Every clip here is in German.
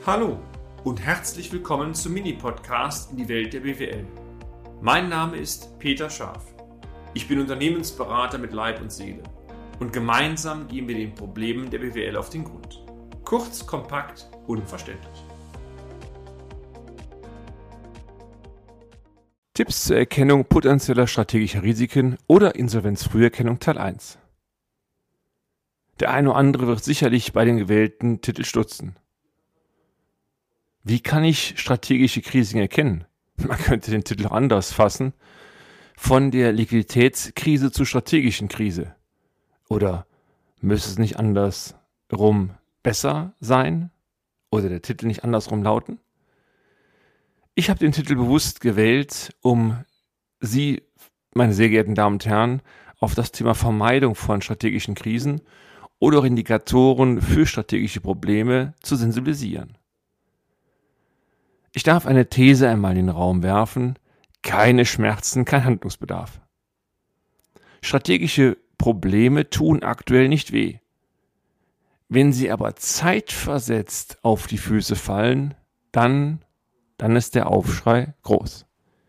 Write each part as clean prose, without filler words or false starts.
Hallo und herzlich willkommen zum Mini-Podcast in die Welt der BWL. Mein Name ist Peter Scharf. Ich bin Unternehmensberater mit Leib und Seele und gemeinsam gehen wir den Problemen der BWL auf den Grund. Kurz, kompakt, unverständlich. Tipps zur Erkennung potenzieller strategischer Risiken oder Insolvenzfrüherkennung Teil 1. Der eine oder andere wird sicherlich bei den gewählten Titel stutzen. Wie kann ich strategische Krisen erkennen? Man könnte den Titel auch anders fassen. Von der Liquiditätskrise zur strategischen Krise. Oder müsste es nicht andersrum besser sein? Oder der Titel nicht andersrum lauten? Ich habe den Titel bewusst gewählt, um Sie, meine sehr geehrten Damen und Herren, auf das Thema Vermeidung von strategischen Krisen oder auch Indikatoren für strategische Probleme zu sensibilisieren. Ich darf eine These einmal in den Raum werfen: keine Schmerzen, kein Handlungsbedarf. Strategische Probleme tun aktuell nicht weh. Wenn sie aber zeitversetzt auf die Füße fallen, dann ist der Aufschrei groß.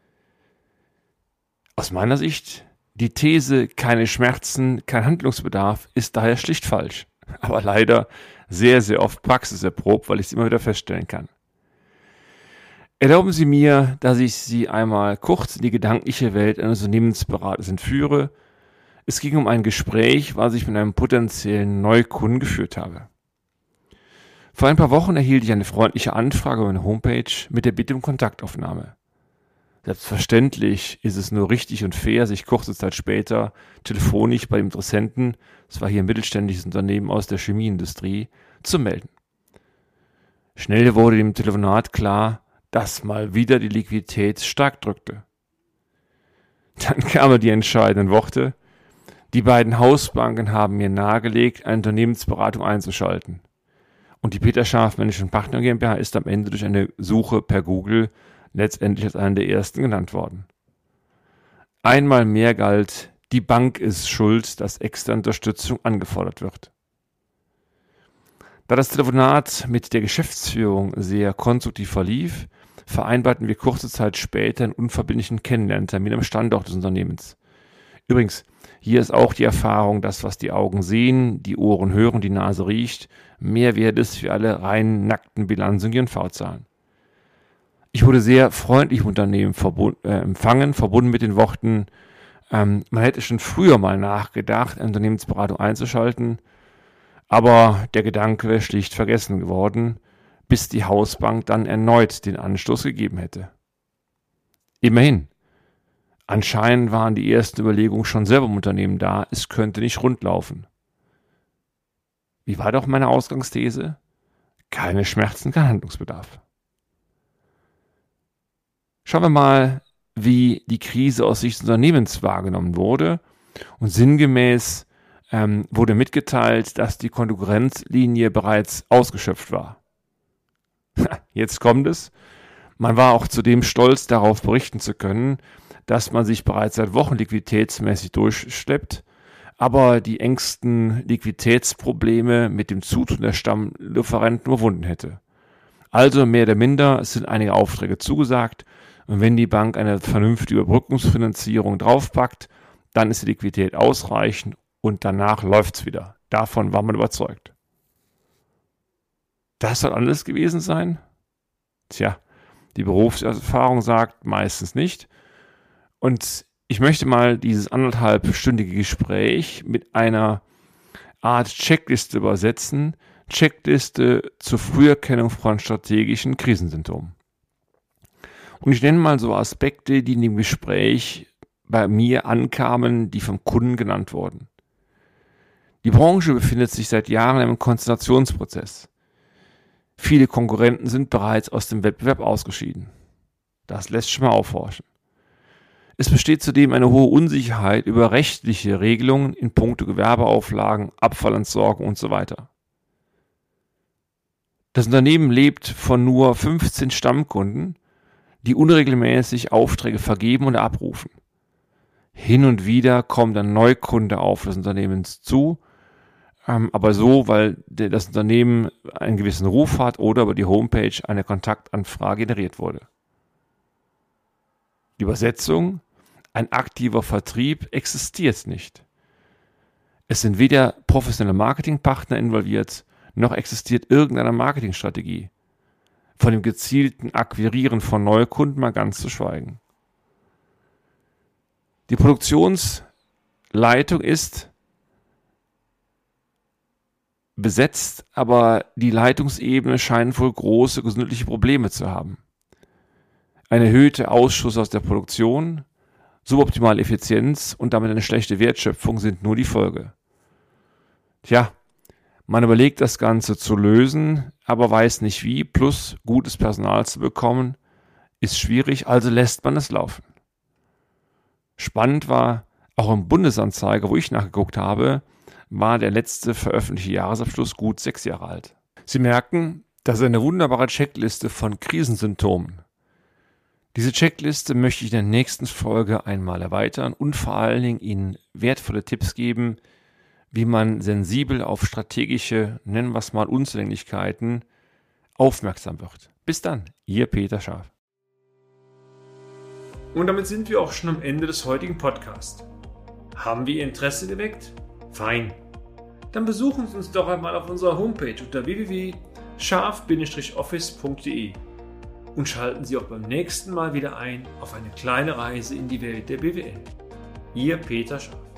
Aus meiner Sicht, die These keine Schmerzen, kein Handlungsbedarf ist daher schlicht falsch, aber leider sehr, sehr oft praxiserprobt, weil ich es immer wieder feststellen kann. Erlauben Sie mir, dass ich Sie einmal kurz in die gedankliche Welt eines Unternehmensberaters entführe. Es ging um ein Gespräch, was ich mit einem potenziellen Neukunden geführt habe. Vor ein paar Wochen erhielt ich eine freundliche Anfrage über meine Homepage mit der Bitte um Kontaktaufnahme. Selbstverständlich ist es nur richtig und fair, sich kurze Zeit später telefonisch bei dem Interessenten, es war hier ein mittelständisches Unternehmen aus der Chemieindustrie, zu melden. Schnell wurde dem Telefonat klar, dass mal wieder die Liquidität stark drückte. Dann kamen die entscheidenden Worte: Die beiden Hausbanken haben mir nahegelegt, eine Unternehmensberatung einzuschalten. Und die Peter Scharf Management Partner GmbH ist am Ende durch eine Suche per Google letztendlich als einer der ersten genannt worden. Einmal mehr galt, die Bank ist schuld, dass externe Unterstützung angefordert wird. Da das Telefonat mit der Geschäftsführung sehr konstruktiv verlief, vereinbarten wir kurze Zeit später einen unverbindlichen Kennenlerntermin am Standort des Unternehmens. Übrigens, hier ist auch die Erfahrung, dass was die Augen sehen, die Ohren hören, die Nase riecht, mehr wert ist für alle rein nackten Bilanz- und GNV-Zahlen. Ich wurde sehr freundlich im Unternehmen empfangen, verbunden mit den Worten, man hätte schon früher mal nachgedacht, eine Unternehmensberatung einzuschalten, aber der Gedanke wäre schlicht vergessen geworden, bis die Hausbank dann erneut den Anstoß gegeben hätte. Immerhin. Anscheinend waren die ersten Überlegungen schon selber im Unternehmen da, es könnte nicht rund laufen. Wie war doch meine Ausgangsthese? Keine Schmerzen, kein Handlungsbedarf. Schauen wir mal, wie die Krise aus Sicht des Unternehmens wahrgenommen wurde. Und sinngemäß wurde mitgeteilt, dass die Konkurrenzlinie bereits ausgeschöpft war. Jetzt kommt es. Man war auch zudem stolz darauf, berichten zu können, dass man sich bereits seit Wochen liquiditätsmäßig durchschleppt, aber die engsten Liquiditätsprobleme mit dem Zutun der Stammlieferanten überwunden hätte. Also mehr oder minder sind einige Aufträge zugesagt und wenn die Bank eine vernünftige Überbrückungsfinanzierung draufpackt, dann ist die Liquidität ausreichend und danach läuft's wieder. Davon war man überzeugt. Das soll alles gewesen sein? Tja, die Berufserfahrung sagt meistens nicht. Und ich möchte mal dieses 1,5-stündige Gespräch mit einer Art Checkliste übersetzen. Checkliste zur Früherkennung von strategischen Krisensymptomen. Und ich nenne mal so Aspekte, die in dem Gespräch bei mir ankamen, die vom Kunden genannt wurden. Die Branche befindet sich seit Jahren in einem Konzentrationsprozess. Viele Konkurrenten sind bereits aus dem Wettbewerb ausgeschieden. Das lässt schon mal aufhorchen. Es besteht zudem eine hohe Unsicherheit über rechtliche Regelungen in puncto Gewerbeauflagen, Abfallentsorgung und so weiter. Das Unternehmen lebt von nur 15 Stammkunden, die unregelmäßig Aufträge vergeben und abrufen. Hin und wieder kommt ein Neukunde auf das Unternehmen zu, aber so, weil das Unternehmen einen gewissen Ruf hat oder über die Homepage eine Kontaktanfrage generiert wurde. Die Übersetzung: Ein aktiver Vertrieb existiert nicht. Es sind weder professionelle Marketingpartner involviert, noch existiert irgendeine Marketingstrategie. Von dem gezielten Akquirieren von Neukunden mal ganz zu schweigen. Die Produktionsleitung ist besetzt, aber die Leitungsebene scheint wohl große gesundheitliche Probleme zu haben. Ein erhöhter Ausschuss aus der Produktion, suboptimale Effizienz und damit eine schlechte Wertschöpfung sind nur die Folge. Tja, man überlegt das Ganze zu lösen, aber weiß nicht wie, plus gutes Personal zu bekommen, ist schwierig, also lässt man es laufen. Spannend war, auch im Bundesanzeiger, wo ich nachgeguckt habe, war der letzte veröffentlichte Jahresabschluss gut 6 Jahre alt. Sie merken, das ist eine wunderbare Checkliste von Krisensymptomen. Diese Checkliste möchte ich in der nächsten Folge einmal erweitern und vor allen Dingen Ihnen wertvolle Tipps geben, wie man sensibel auf strategische, nennen wir es mal, Unzulänglichkeiten aufmerksam wird. Bis dann, Ihr Peter Scharf. Und damit sind wir auch schon am Ende des heutigen Podcasts. Haben wir Ihr Interesse geweckt? Fein. Dann besuchen Sie uns doch einmal auf unserer Homepage unter www.scharf-office.de und schalten Sie auch beim nächsten Mal wieder ein auf eine kleine Reise in die Welt der BWL. Ihr Peter Scharf.